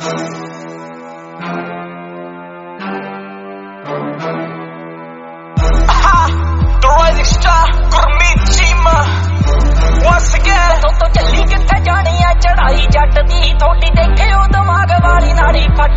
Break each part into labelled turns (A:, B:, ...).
A: तो चली किथे जानी है चढ़ाई जट दी थोड़ी देखियो दिमाग वाली नाड़ी फट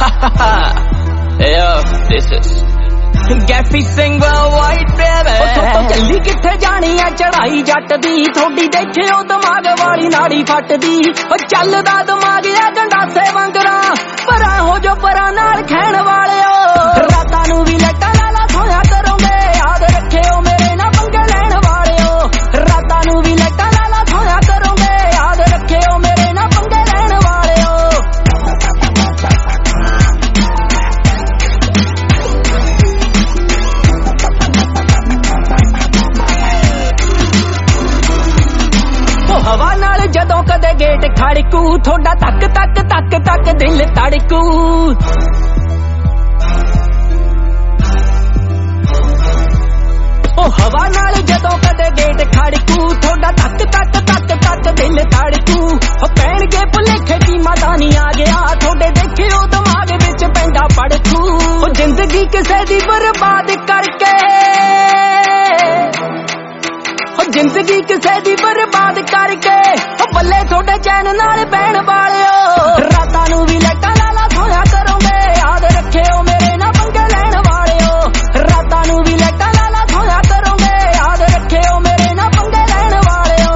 B: Yo, this is Gaffy Singh Worldwide baby
A: तो चली किथे जानी है चढ़ाई जट दी थोड़ी देखियो दिमाग वाली नाड़ी फट दी चलदा दिमाग है गंडासे वांगरा परा हो जो परा नाल खैण वालियो रातां नू भी लट्टा लाला सोया करोगे याद रखियो मेरे ना पंगे लैण वालियो रातां नू भी लट्टा लाला सोया करोगे याद रखियो मेरे ना पंगे लैण वालियो हवा नाल जदों कदे गेट खड़कू थोड़ा तक तक तक तक दिल तड़कू हवा नाल जदों कदे गेट खड़कू थोड़ा तक तक तक तक दिल तड़कू पैणगे भुलेखे की माता नहीं आ गया थोड़े देखियो दिमाग विच पैंदा पड़कू जिंदगी किसे दी बर्बाद करके जिंदगी किसे दी बर्बाद करके बल्ले थोड़े चैन नाल बैण वालियो रातां नू भी लट्टा लाला सोया करोगे याद रखियो मेरे ना पंगे लैण वालियो रातां नू भी लट्टा लाला सोया करोगे याद रखियो मेरे ना पंगे लैण वालियो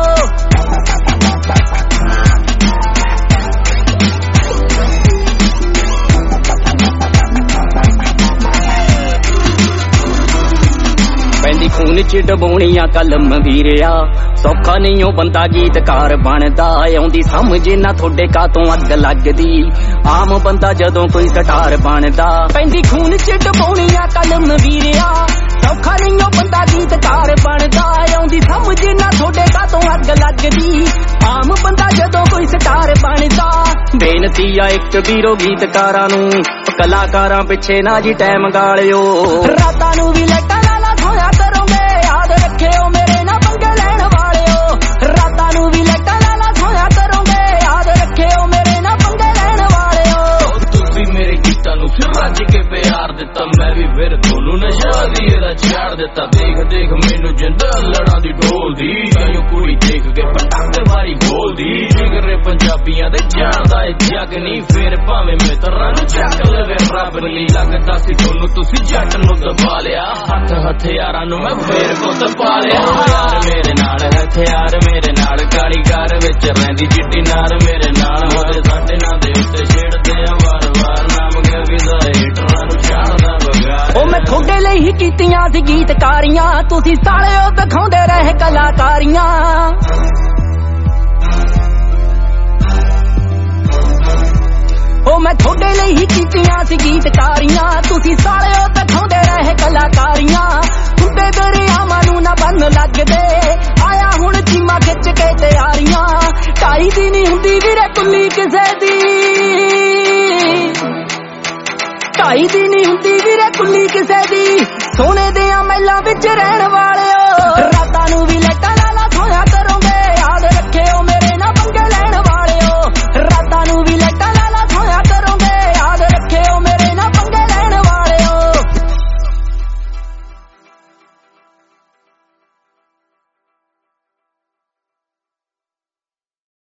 B: पैंदी खून च डबोणिया कलम वीरिया सौखा नहीं हो बंदा गीतकार बनदा आउंदी समझ ना थोड़े का तो अग लगदी आम बंदा जदों कोई स्टार बनदा
A: पैंदी खून च डबोणिया कलम वीरिया सौखा नहीं हो बंदा गीतकार बनदा आउंदी समझ ना थोड़े का तो अग लगदी आम बंदा जदों कोई स्टार बनदा
B: बेनती आ एक वीरो गीतकारां नू कलाकारां पिछे ना जी टाइम गालियो
A: रातां नू भी लट्टा लाला सोया करोगे याद रखियो मेरे ना पंगे लैण वालियो रातां नू भी लट्टा लाला सोया करोगे याद रखियो मेरे ना पंगे लैण वालियो
C: तुसी मेरे गीतां नू फिर रज के प्यार दिता मैं भी फिर तोनू नशा दी एदा छाड़ दिता देख देख मैनू जिंदा लड़ां दी ढोल दी आयो कुड़ी देख के पटाखे वारी बोल दी जिगरे पंजाबियां दे जानदा ए जग नहीं फिर भावें मित्रां नू चक लवे रब नहीं लगदा सी तोनू तुसी जट नू दबा लिया हथ हथियारां नू मैं फेर को दबा लिया यार मेरे नाल हथियार मेरे नाल कारीगर विच रहिंदी चिट्टी नार मेरे नाल होए साडे नां दे उत्ते छेड़दे आ वार वार नाम गवी दा हीटरां नू छाड़दा बगार
A: ओ मैं थोड़े ਲਈ ही कीतियां सी गीतकारियां तुसी सालिओ दिखाउंदे रहे कलाकारियां ओ मैं थोड़े ਲਈ ही कीतियां सी गीतकारियां तुसी सालिओ दिखाउंदे रहे कलाकारियां हुंदे दरियावां नू ना बन लगदे आया हुण चीमा खिच के तैयारियां ढाई दी नहीं हुंदी वीरे कुल्ली किसे दी ढाई दी नहीं हुंदी वीरे कुल्ली किसे दी सोने दियां महलां विच रहण वालिओ रातां नू भी